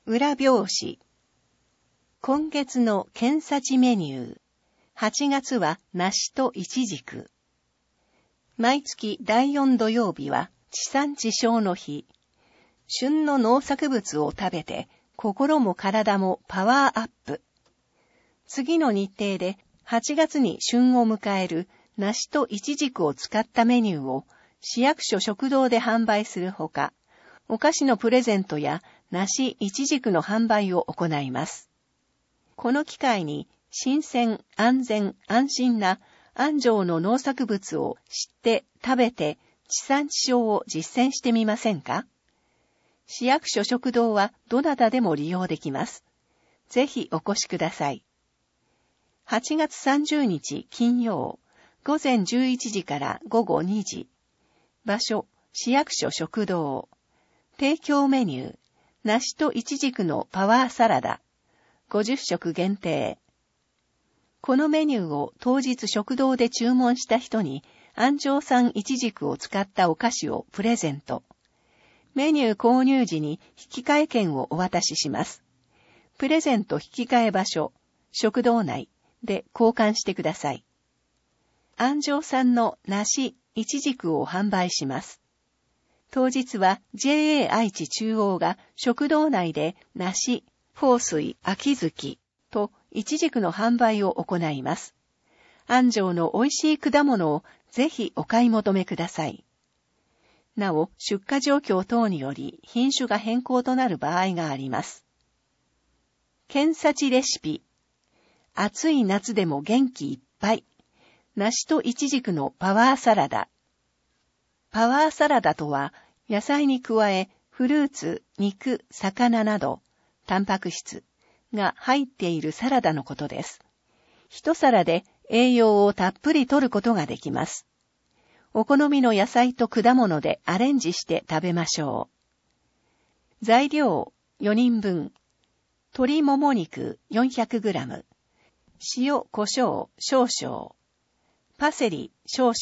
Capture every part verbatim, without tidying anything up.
裏表紙。今月の検査値メニュー。はちがつは梨とイチジク。毎月だいよん土曜日は地産地消の日。旬の農作物を食べて心も体もパワーアップ。次の日程ではちがつに旬を迎える梨とイチジクを使ったメニューを市役所食堂で販売するほか、お菓子のプレゼントや梨、イチジクの販売を行います。この機会に新鮮、安全、安心な安城の農作物を知って食べて地産地消を実践してみませんか？市役所食堂はどなたでも利用できます。ぜひお越しください。はちがつさんじゅうにち金曜、午前じゅういちじから午後にじ。場所、市役所食堂。提供メニュー、梨とイチジクのパワーサラダ。ごじゅっしょく限定。このメニューを当日食堂で注文した人に安城産イチジクを使ったお菓子をプレゼント。メニュー購入時に引換券をお渡しします。プレゼント引換場所、食堂内で交換してください。安城産の梨、イチジクを販売します。当日は ジェーエー 愛知中央が食堂内で梨、豊水、秋月とイチジクの販売を行います。安城の美味しい果物をぜひお買い求めください。なお、出荷状況等により品種が変更となる場合があります。検査値レシピ。暑い夏でも元気いっぱい。梨とイチジクのパワーサラダ。パワーサラダとは、野菜に加え、フルーツ、肉、魚など、タンパク質が入っているサラダのことです。一皿で栄養をたっぷり摂ることができます。お好みの野菜と果物でアレンジして食べましょう。材料よにんぶん。鶏もも肉 よんひゃくグラム。塩、胡椒少々。パセリ少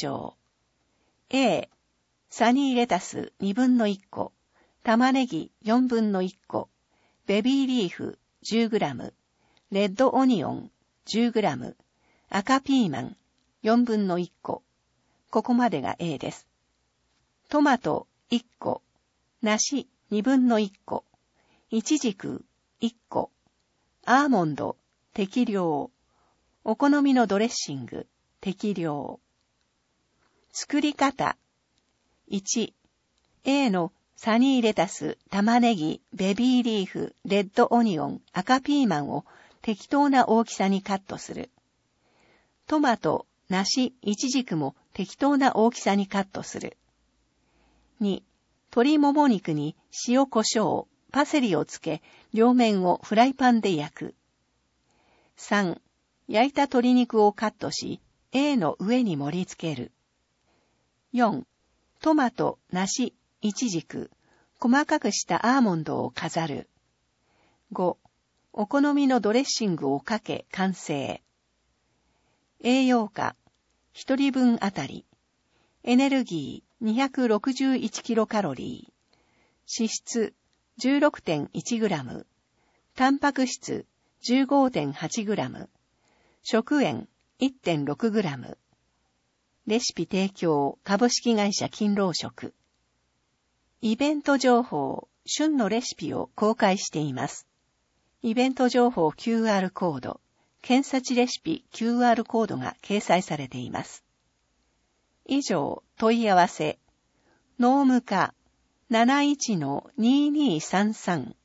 々。A、サニーレタスにぶんのいっこ。玉ねぎよんぶんのいっこ。ベビーリーフ じゅうグラム。レッドオニオン じゅうグラム。赤ピーマンよんぶんのいっこ。ここまでが A です。トマトいっこ。梨にぶんのいっこ。イチジクいっこ。アーモンド適量。お好みのドレッシング適量。作り方。いち、A のサニーレタス、玉ねぎ、ベビーリーフ、レッドオニオン、赤ピーマンを適当な大きさにカットする。トマト、梨、イチジクも適当な大きさにカットする。に、鶏もも肉に塩コショウ、パセリをつけ、両面をフライパンで焼く。さん、焼いた鶏肉をカットし、A の上に盛り付ける。よん、トマト、梨、イチジク、細かくしたアーモンドを飾る。ご、お好みのドレッシングをかけ完成。栄養価、ひとりぶんあたり。エネルギー にひゃくろくじゅういちキロカロリー。脂質 じゅうろくてんいちグラム。タンパク質 じゅうごてんはちグラム。食塩 いってんろくグラム。レシピ提供株式会社勤労食。イベント情報、旬のレシピを公開しています。イベント情報 キューアール コード、検査値レシピ キューアール コードが掲載されています。以上、問い合わせ、農務課 なないちのにーにーさんさん